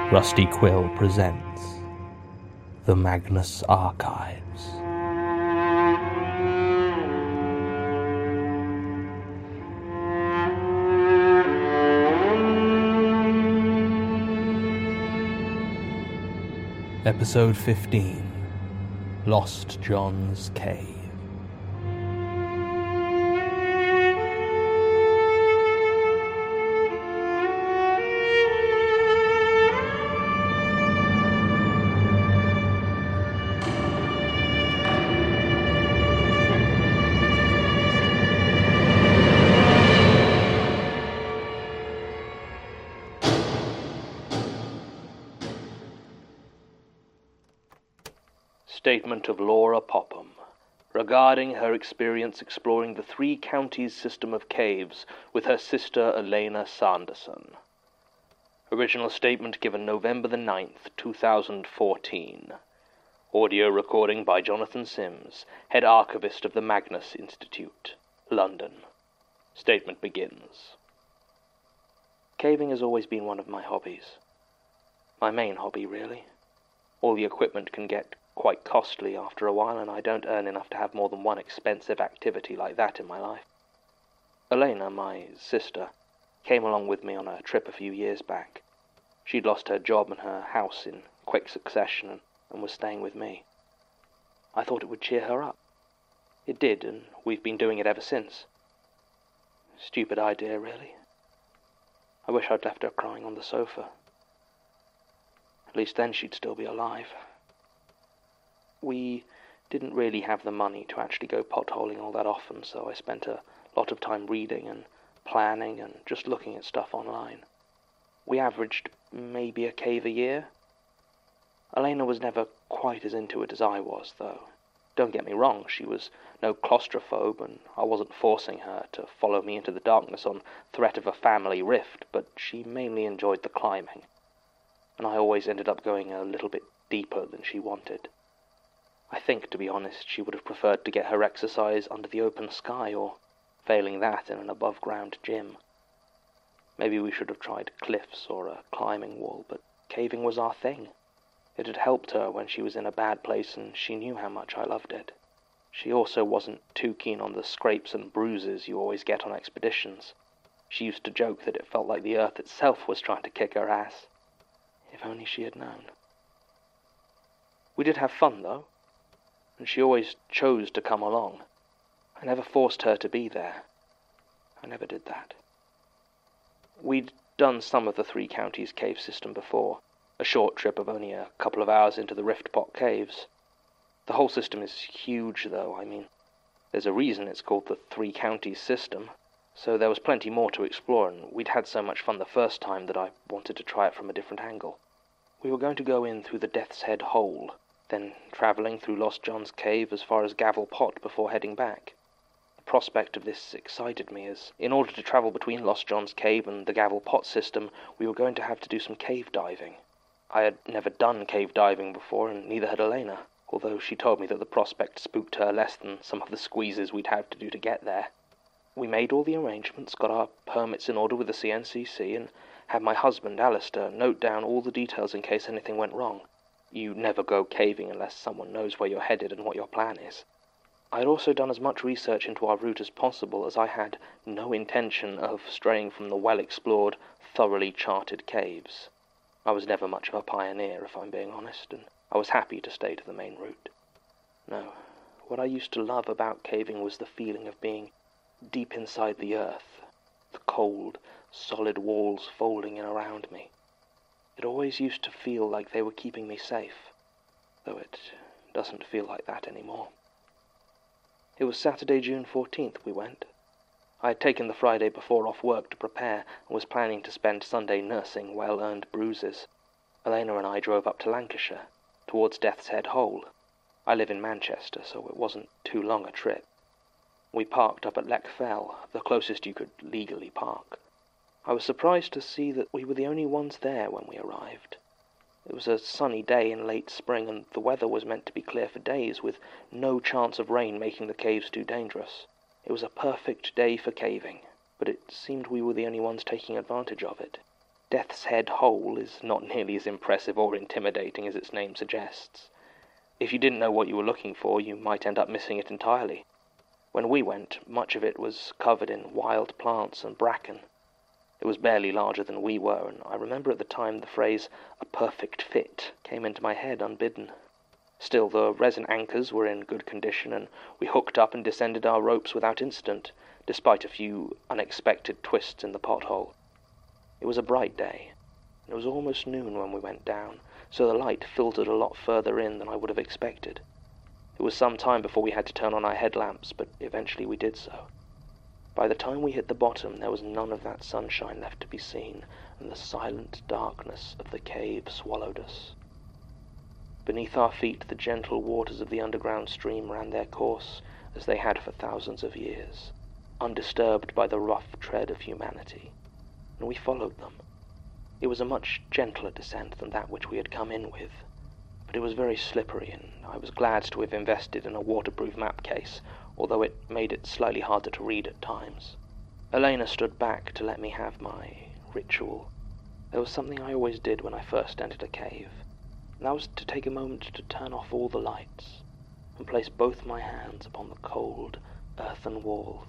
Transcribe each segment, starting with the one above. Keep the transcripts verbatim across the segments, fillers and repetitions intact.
Rusty Quill presents The Magnus Archives. Episode fifteen, Lost John's Cave. Statement of Laura Popham regarding her experience exploring the three counties system of caves with her sister Elena Sanderson. Original statement given November the ninth, two thousand fourteen. Audio recording by Jonathan Sims, head archivist of the Magnus Institute, London. Statement begins. Caving has always been one of my hobbies. My main hobby, really. All the equipment can get quite costly after a while, and I don't earn enough to have more than one expensive activity like that in my life. Elena, my sister, came along with me on a trip a few years back. She'd lost her job and her house in quick succession and, and was staying with me. I thought it would cheer her up. It did, and we've been doing it ever since. Stupid idea, really. I wish I'd left her crying on the sofa. At least then she'd still be alive. We didn't really have the money to actually go potholing all that often, so I spent a lot of time reading and planning and just looking at stuff online. We averaged maybe a cave a year. Elena was never quite as into it as I was, though. Don't get me wrong, she was no claustrophobe, and I wasn't forcing her to follow me into the darkness on threat of a family rift, but she mainly enjoyed the climbing, and I always ended up going a little bit deeper than she wanted. I think, to be honest, she would have preferred to get her exercise under the open sky, or, failing that, in an above-ground gym. Maybe we should have tried cliffs or a climbing wall, but caving was our thing. It had helped her when she was in a bad place, and she knew how much I loved it. She also wasn't too keen on the scrapes and bruises you always get on expeditions. She used to joke that it felt like the earth itself was trying to kick her ass. If only she had known. We did have fun, though, and she always chose to come along. I never forced her to be there. I never did that. We'd done some of the Three Counties cave system before, a short trip of only a couple of hours into the Riftpot Caves. The whole system is huge, though. I mean, there's a reason it's called the Three Counties system, so there was plenty more to explore, and we'd had so much fun the first time that I wanted to try it from a different angle. We were going to go in through the Death's Head Hole, then travelling through Lost John's Cave as far as Gavel Pot before heading back. The prospect of this excited me, as in order to travel between Lost John's Cave and the Gavel Pot system, we were going to have to do some cave diving. I had never done cave diving before, and neither had Elena, although she told me that the prospect spooked her less than some of the squeezes we'd have to do to get there. We made all the arrangements, got our permits in order with the C N C C, and had my husband, Alistair, note down all the details in case anything went wrong. You never go caving unless someone knows where you're headed and what your plan is. I had also done as much research into our route as possible, as I had no intention of straying from the well-explored, thoroughly charted caves. I was never much of a pioneer, if I'm being honest, and I was happy to stay to the main route. No, what I used to love about caving was the feeling of being deep inside the earth, the cold, solid walls folding in around me. It always used to feel like they were keeping me safe, though it doesn't feel like that anymore. It was Saturday, June fourteenth, we went. I had taken the Friday before off work to prepare, and was planning to spend Sunday nursing well-earned bruises. Elena and I drove up to Lancashire, towards Death's Head Hole. I live in Manchester, so it wasn't too long a trip. We parked up at Lech Fell, the closest you could legally park. I was surprised to see that we were the only ones there when we arrived. It was a sunny day in late spring, and the weather was meant to be clear for days, with no chance of rain making the caves too dangerous. It was a perfect day for caving, but it seemed we were the only ones taking advantage of it. Death's Head Hole is not nearly as impressive or intimidating as its name suggests. If you didn't know what you were looking for, you might end up missing it entirely. When we went, much of it was covered in wild plants and bracken. It was barely larger than we were, and I remember at the time the phrase, "a perfect fit," came into my head unbidden. Still, the resin anchors were in good condition, and we hooked up and descended our ropes without incident, despite a few unexpected twists in the pothole. It was a bright day, and it was almost noon when we went down, so the light filtered a lot further in than I would have expected. It was some time before we had to turn on our headlamps, but eventually we did so. By the time we hit the bottom, there was none of that sunshine left to be seen, and the silent darkness of the cave swallowed us. Beneath our feet, the gentle waters of the underground stream ran their course, as they had for thousands of years, undisturbed by the rough tread of humanity, and we followed them. It was a much gentler descent than that which we had come in with, but it was very slippery, and I was glad to have invested in a waterproof map case, although it made it slightly harder to read at times. Elena stood back to let me have my ritual. There was something I always did when I first entered a cave, and that was to take a moment to turn off all the lights and place both my hands upon the cold, earthen walls.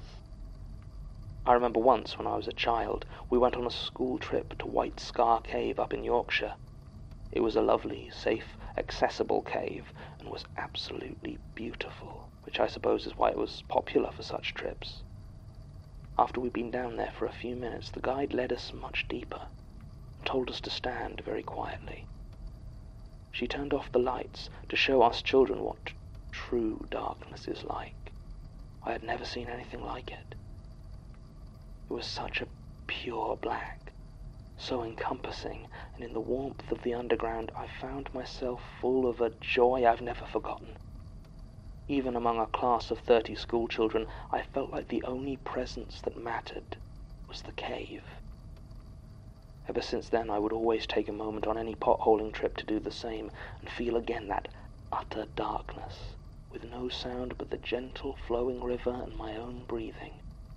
I remember once, when I was a child, we went on a school trip to White Scar Cave up in Yorkshire. It was a lovely, safe, accessible cave, and was absolutely beautiful, which I suppose is why it was popular for such trips. After we'd been down there for a few minutes, the guide led us much deeper, and told us to stand very quietly. She turned off the lights to show us children what true darkness is like. I had never seen anything like it. It was such a pure black, so encompassing, and in the warmth of the underground I found myself full of a joy I've never forgotten. Even among a class of thirty schoolchildren, I felt like the only presence that mattered was the cave. Ever since then, I would always take a moment on any potholing trip to do the same, and feel again that utter darkness, with no sound but the gentle flowing river and my own breathing.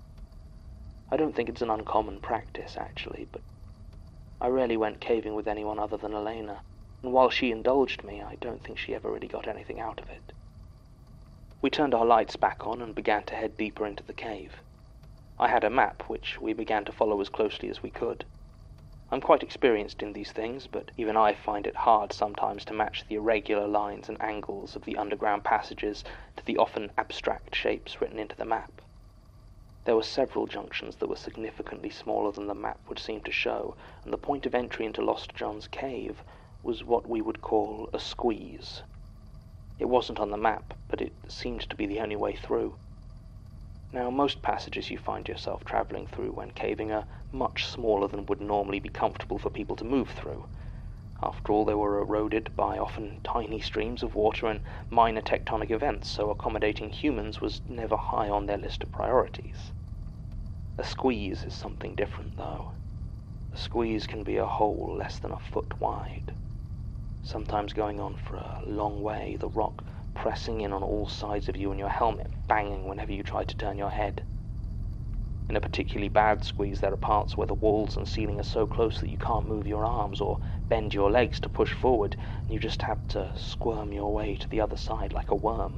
I don't think it's an uncommon practice, actually, but I rarely went caving with anyone other than Elena, and while she indulged me, I don't think she ever really got anything out of it. We turned our lights back on and began to head deeper into the cave. I had a map, which we began to follow as closely as we could. I'm quite experienced in these things, but even I find it hard sometimes to match the irregular lines and angles of the underground passages to the often abstract shapes written into the map. There were several junctions that were significantly smaller than the map would seem to show, and the point of entry into Lost John's cave was what we would call a squeeze. It wasn't on the map, but it seemed to be the only way through. Now, most passages you find yourself travelling through when caving are much smaller than would normally be comfortable for people to move through. After all, they were eroded by often tiny streams of water and minor tectonic events, so accommodating humans was never high on their list of priorities. A squeeze is something different, though. A squeeze can be a hole less than a foot wide, sometimes going on for a long way, the rock pressing in on all sides of you and your helmet banging whenever you try to turn your head. In a particularly bad squeeze, there are parts where the walls and ceiling are so close that you can't move your arms or bend your legs to push forward, and you just have to squirm your way to the other side like a worm.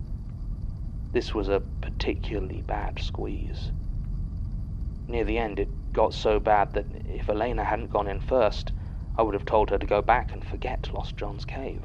This was a particularly bad squeeze. Near the end, it got so bad that if Elena hadn't gone in first, I would have told her to go back and forget Lost John's cave.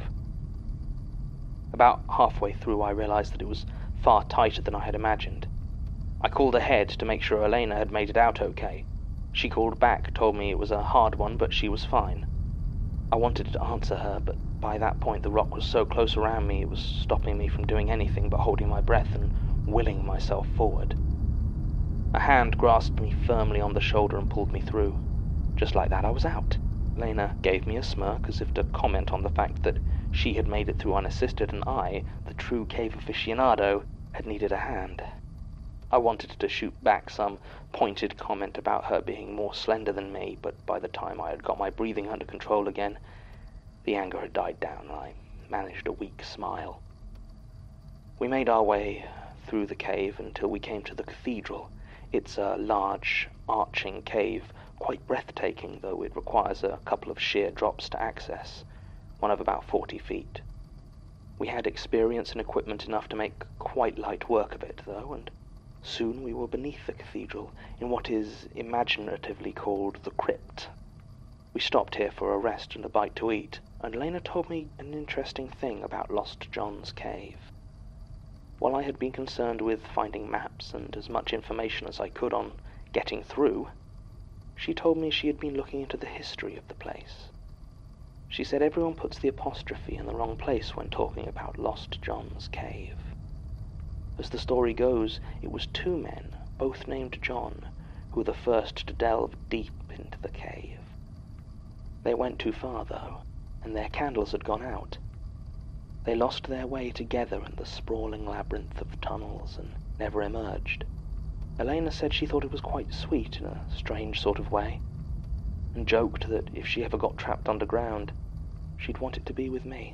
About halfway through, I realized that it was far tighter than I had imagined. I called ahead to make sure Elena had made it out okay. She called back, told me it was a hard one, but she was fine. I wanted to answer her, but by that point the rock was so close around me it was stopping me from doing anything but holding my breath and willing myself forward. A hand grasped me firmly on the shoulder and pulled me through. Just like that, I was out. Elena gave me a smirk as if to comment on the fact that she had made it through unassisted and I, the true cave aficionado, had needed a hand. I wanted to shoot back some pointed comment about her being more slender than me, but by the time I had got my breathing under control again, the anger had died down and I managed a weak smile. We made our way through the cave until we came to the cathedral. It's a large, arching cave quite breathtaking, though it requires a couple of sheer drops to access, one of about forty feet. We had experience and equipment enough to make quite light work of it, though, and soon we were beneath the cathedral, in what is imaginatively called the crypt. We stopped here for a rest and a bite to eat, and Elena told me an interesting thing about Lost John's Cave. While I had been concerned with finding maps and as much information as I could on getting through, she told me she had been looking into the history of the place. She said everyone puts the apostrophe in the wrong place when talking about Lost John's Cave. As the story goes, it was two men, both named John, who were the first to delve deep into the cave. They went too far, though, and their candles had gone out. They lost their way together in the sprawling labyrinth of tunnels and never emerged. Elena said she thought it was quite sweet in a strange sort of way, and joked that if she ever got trapped underground, she'd want it to be with me.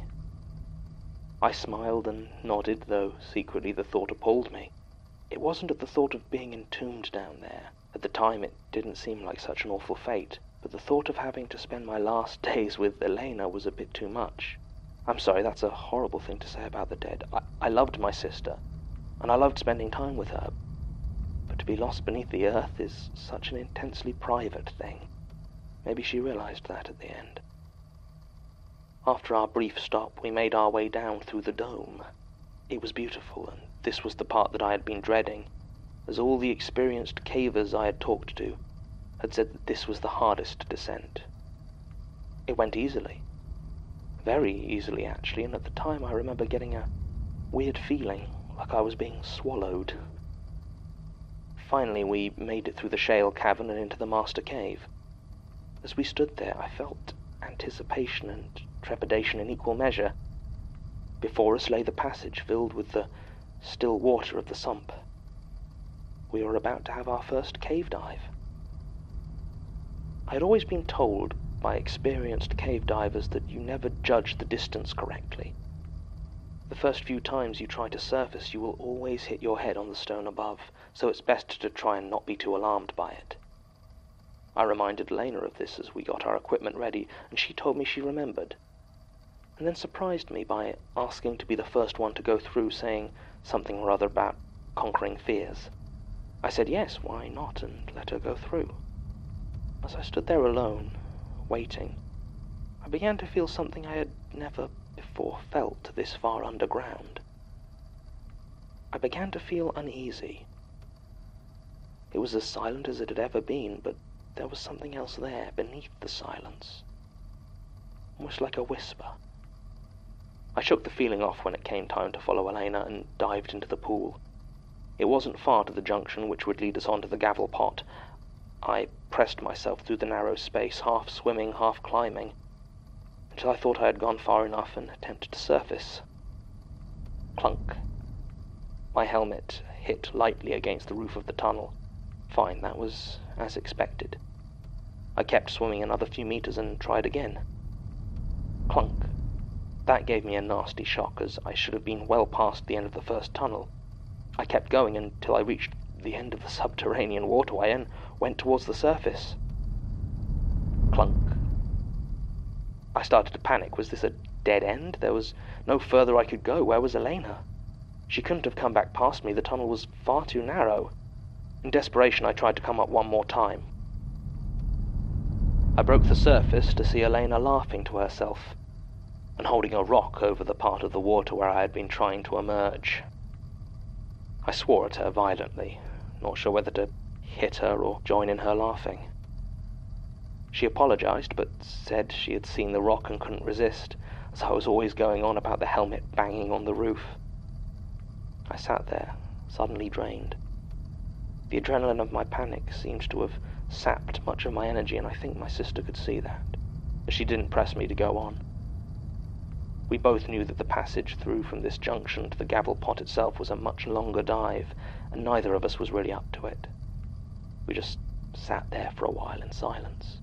I smiled and nodded, though secretly the thought appalled me. It wasn't at the thought of being entombed down there. At the time it didn't seem like such an awful fate, but the thought of having to spend my last days with Elena was a bit too much. I'm sorry, that's a horrible thing to say about the dead. I, I loved my sister, and I loved spending time with her, but to be lost beneath the earth is such an intensely private thing. Maybe she realized that at the end. After our brief stop, we made our way down through the dome. It was beautiful, and this was the part that I had been dreading, as all the experienced cavers I had talked to had said that this was the hardest descent. It went easily. Very easily, actually, and at the time I remember getting a weird feeling, like I was being swallowed. Finally, we made it through the shale cavern and into the master cave. As we stood there, I felt anticipation and trepidation in equal measure. Before us lay the passage filled with the still water of the sump. We were about to have our first cave dive. I had always been told by experienced cave divers that you never judge the distance correctly. The first few times you try to surface, you will always hit your head on the stone above, so it's best to try and not be too alarmed by it. I reminded Elena of this as we got our equipment ready, and she told me she remembered, and then surprised me by asking to be the first one to go through, saying something or other about conquering fears. I said yes, why not, and let her go through. As I stood there alone, waiting, I began to feel something I had never before felt this far underground. I began to feel uneasy. It was as silent as it had ever been, but there was something else there beneath the silence, almost like a whisper. I shook the feeling off when it came time to follow Elena and dived into the pool. It wasn't far to the junction which would lead us onto the gavel pot. I pressed myself through the narrow space, half swimming, half climbing, until I thought I had gone far enough and attempted to surface. Clunk. My helmet hit lightly against the roof of the tunnel. Fine, that was as expected. I kept swimming another few meters and tried again. Clunk. That gave me a nasty shock, as I should have been well past the end of the first tunnel. I kept going until I reached the end of the subterranean waterway and went towards the surface. Clunk. I started to panic. Was this a dead end? There was no further I could go. Where was Elena? She couldn't have come back past me. The tunnel was far too narrow. In desperation, I tried to come up one more time. I broke the surface to see Elena laughing to herself and holding a rock over the part of the water where I had been trying to emerge. I swore at her violently, not sure whether to hit her or join in her laughing. She apologized, but said she had seen the rock and couldn't resist, as I was always going on about the helmet banging on the roof. I sat there, suddenly drained. The adrenaline of my panic seemed to have sapped much of my energy, and I think my sister could see that, as she didn't press me to go on. We both knew that the passage through from this junction to the gavel pot itself was a much longer dive, and neither of us was really up to it. We just sat there for a while in silence.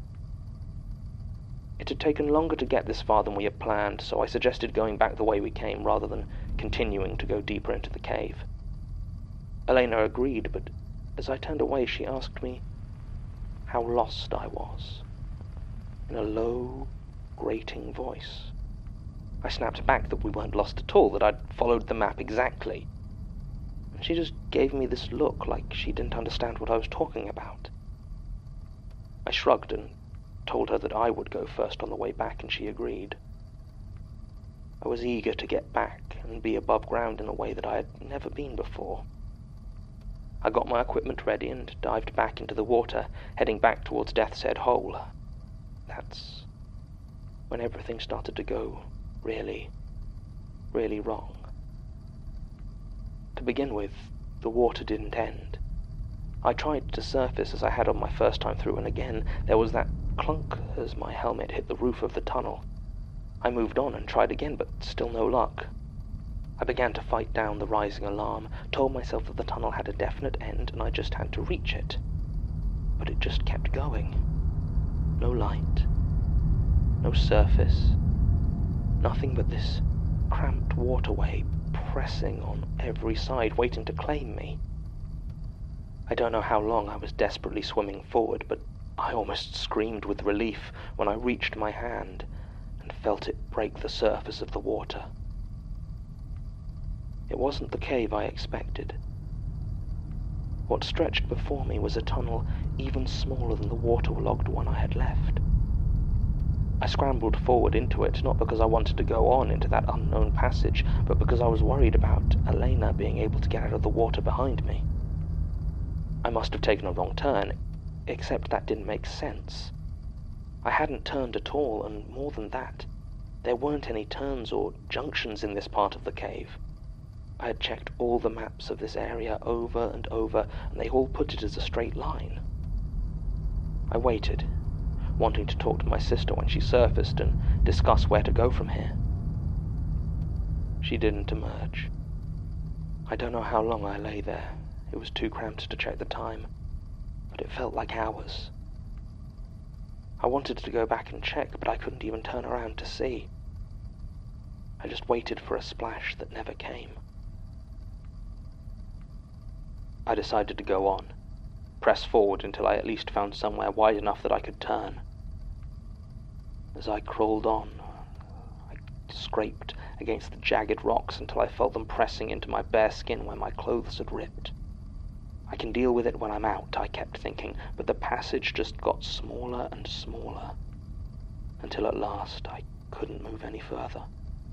It had taken longer to get this far than we had planned, so I suggested going back the way we came rather than continuing to go deeper into the cave. Elena agreed, but as I turned away she asked me, how lost I was, in a low, grating voice. I snapped back that we weren't lost at all, that I'd followed the map exactly. And she just gave me this look like she didn't understand what I was talking about. I shrugged and told her that I would go first on the way back, and she agreed. I was eager to get back and be above ground in a way that I had never been before. I got my equipment ready and dived back into the water, heading back towards Death's Head Hole. That's when everything started to go really, really wrong. To begin with, the water didn't end. I tried to surface as I had on my first time through, and again there was that clunk as my helmet hit the roof of the tunnel. I moved on and tried again, but still no luck. I began to fight down the rising alarm, told myself that the tunnel had a definite end and I just had to reach it. But it just kept going. No light, no surface, nothing but this cramped waterway pressing on every side, waiting to claim me. I don't know how long I was desperately swimming forward, but I almost screamed with relief when I reached my hand and felt it break the surface of the water. It wasn't the cave I expected. What stretched before me was a tunnel even smaller than the waterlogged one I had left. I scrambled forward into it, not because I wanted to go on into that unknown passage, but because I was worried about Elena being able to get out of the water behind me. I must have taken a wrong turn, except that didn't make sense. I hadn't turned at all, and more than that, there weren't any turns or junctions in this part of the cave. I had checked all the maps of this area over and over, and they all put it as a straight line. I waited, wanting to talk to my sister when she surfaced and discuss where to go from here. She didn't emerge. I don't know how long I lay there. It was too cramped to check the time, but it felt like hours. I wanted to go back and check, but I couldn't even turn around to see. I just waited for a splash that never came. I decided to go on, press forward until I at least found somewhere wide enough that I could turn. As I crawled on, I scraped against the jagged rocks until I felt them pressing into my bare skin where my clothes had ripped. I can deal with it when I'm out, I kept thinking, but the passage just got smaller and smaller, until at last I couldn't move any further.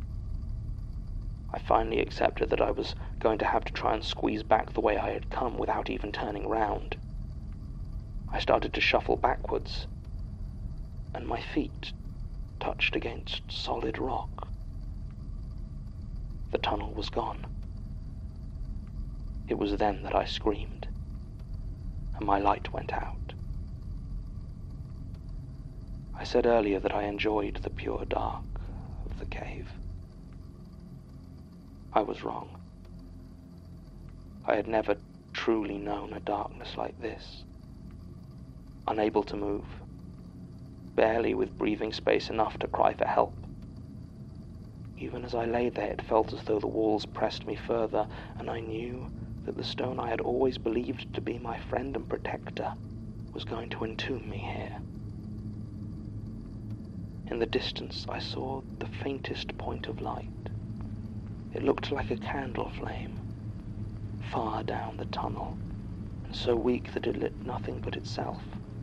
I finally accepted that I was going to have to try and squeeze back the way I had come without even turning round. I started to shuffle backwards, and my feet touched against solid rock. The tunnel was gone. It was then that I screamed, and my light went out. I said earlier that I enjoyed the pure dark of the cave. I was wrong. I had never truly known a darkness like this. Unable to move, barely with breathing space enough to cry for help. Even as I lay there, it felt as though the walls pressed me further, and I knew that the stone I had always believed to be my friend and protector was going to entomb me here. In the distance, I saw the faintest point of light. It looked like a candle flame, far down the tunnel, and so weak that it lit nothing but itself.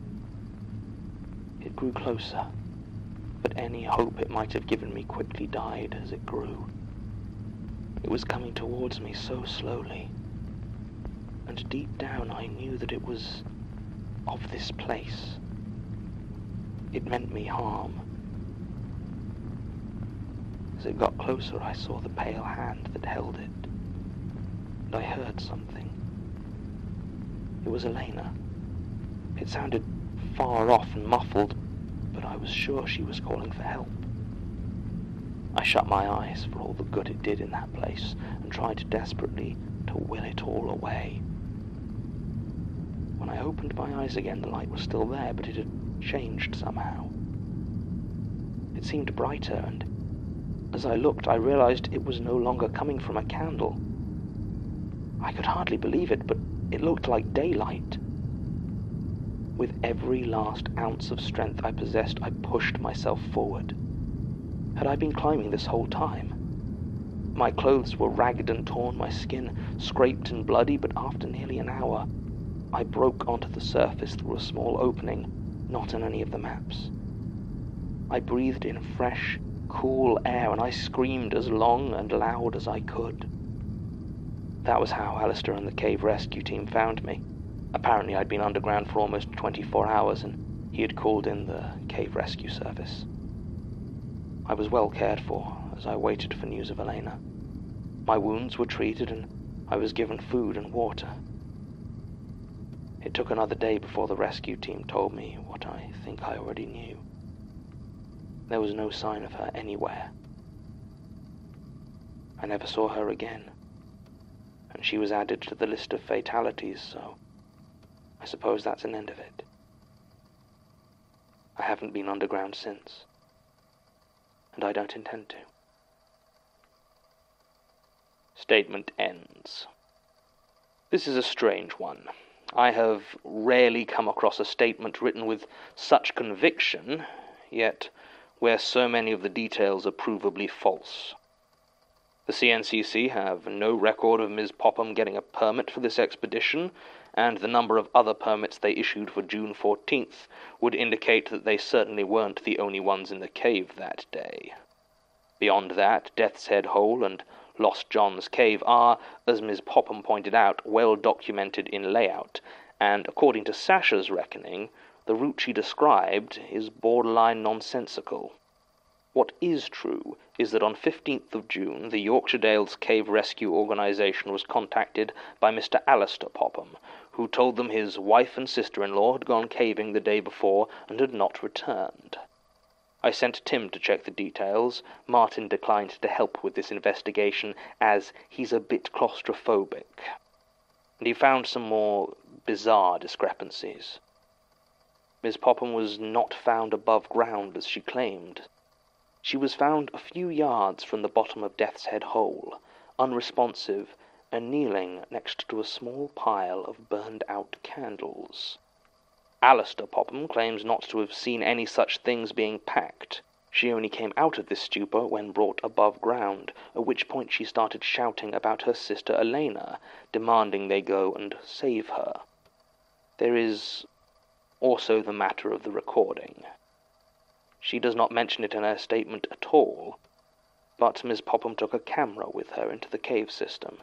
It grew closer, but any hope it might have given me quickly died as it grew. It was coming towards me so slowly, and deep down I knew that it was of this place. It meant me harm. As it got closer, I saw the pale hand that held it, and I heard something. It was Elena. It sounded far off and muffled, but I was sure she was calling for help. I shut my eyes for all the good it did in that place, and tried desperately to will it all away. When I opened my eyes again, the light was still there, but it had changed somehow. It seemed brighter, and as I looked, I realized it was no longer coming from a candle. I could hardly believe it, but it looked like daylight. With every last ounce of strength I possessed, I pushed myself forward. Had I been climbing this whole time? My clothes were ragged and torn, my skin scraped and bloody, but after nearly an hour, I broke onto the surface through a small opening, not in any of the maps. I breathed in fresh, cool air, and I screamed as long and loud as I could. That was how Alistair and the cave rescue team found me. Apparently I'd been underground for almost twenty-four hours, and he had called in the cave rescue service. I was well cared for as I waited for news of Elena. My wounds were treated, and I was given food and water. It took another day before the rescue team told me what I think I already knew. There was no sign of her anywhere. I never saw her again, and she was added to the list of fatalities, so I suppose that's an end of it. I haven't been underground since, and I don't intend to. Statement ends. This is a strange one. I have rarely come across a statement written with such conviction, yet where so many of the details are provably false. The C N C C have no record of Miz Popham getting a permit for this expedition, and the number of other permits they issued for June fourteenth would indicate that they certainly weren't the only ones in the cave that day. Beyond that, Death's Head Hole and Lost John's Cave are, as Miz Popham pointed out, well documented in layout, and according to Sasha's reckoning, the route she described is borderline nonsensical. What is true is that on fifteenth of June, the Yorkshire Dales Cave Rescue Organisation was contacted by Mister Alistair Popham, who told them his wife and sister-in-law had gone caving the day before and had not returned. I sent Tim to check the details. Martin declined to help with this investigation, as he's a bit claustrophobic. And he found some more bizarre discrepancies. Miz Popham was not found above ground as she claimed. She was found a few yards from the bottom of Death's Head Hole, unresponsive and kneeling next to a small pile of burned-out candles. Alistair Popham claims not to have seen any such things being packed. She only came out of this stupor when brought above ground, at which point she started shouting about her sister Elena, demanding they go and save her. There is also the matter of the recording. She does not mention it in her statement at all, but Miz Popham took a camera with her into the cave system.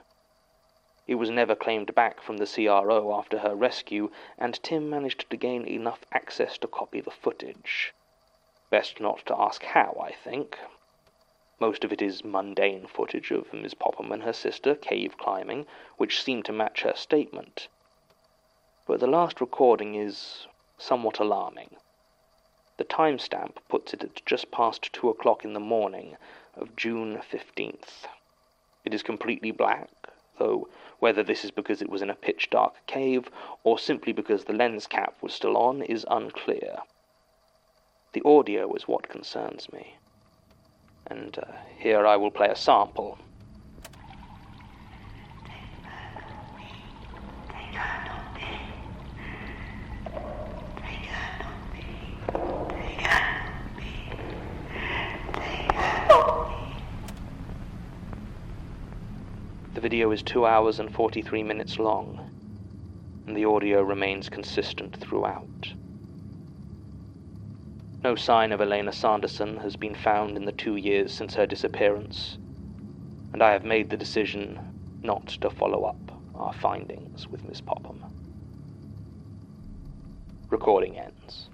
It was never claimed back from the C R O after her rescue, and Tim managed to gain enough access to copy the footage. Best not to ask how, I think. Most of it is mundane footage of Miz Popham and her sister cave climbing, which seemed to match her statement. But the last recording is somewhat alarming. The timestamp puts it at just past two o'clock in the morning of June fifteenth. It is completely black, though whether this is because it was in a pitch-dark cave or simply because the lens cap was still on is unclear. The audio is what concerns me, and uh, here I will play a sample. The video is two hours and forty-three minutes long, and the audio remains consistent throughout. No sign of Elena Sanderson has been found in the two years since her disappearance, and I have made the decision not to follow up our findings with Miss Popham. Recording ends.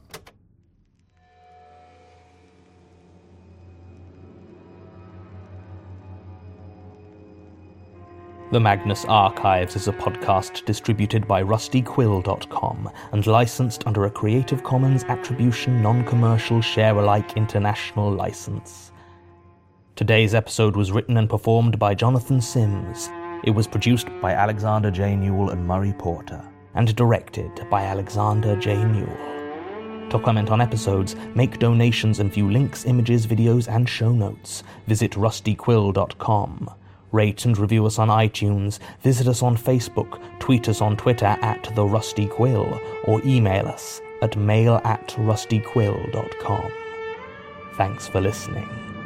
The Magnus Archives is a podcast distributed by rusty quill dot com and licensed under a Creative Commons Attribution Non-Commercial Share-alike International License. Today's episode was written and performed by Jonathan Sims. It was produced by Alexander J. Newell and Murray Porter, and directed by Alexander J. Newell. To comment on episodes, make donations and view links, images, videos, and show notes, visit rusty quill dot com. Rate and review us on iTunes, visit us on Facebook, tweet us on Twitter at The Rusty Quill, or email us at mail at rustyquill dot com. Thanks for listening.